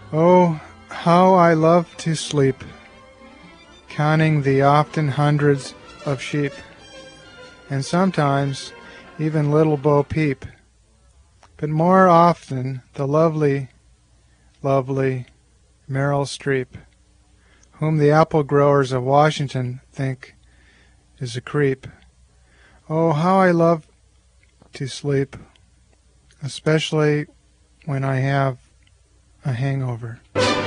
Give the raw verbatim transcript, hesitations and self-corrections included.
Oh, how I love to sleep, counting the often hundreds of sheep, and sometimes even little Bo Peep, but more often the lovely, lovely Meryl Streep, whom the apple growers of Washington think is a creep. Oh, how I love to sleep, especially when I have a hangover.